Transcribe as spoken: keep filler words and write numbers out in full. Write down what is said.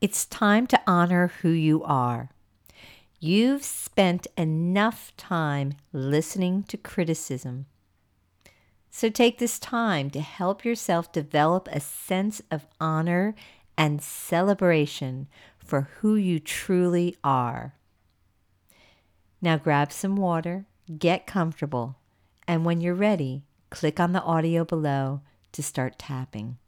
It's time to honor who you are. You've spent enough time listening to criticism. So take this time to help yourself develop a sense of honor and celebration for who you truly are. Now grab some water, get comfortable, and when you're ready, click on the audio below to start tapping.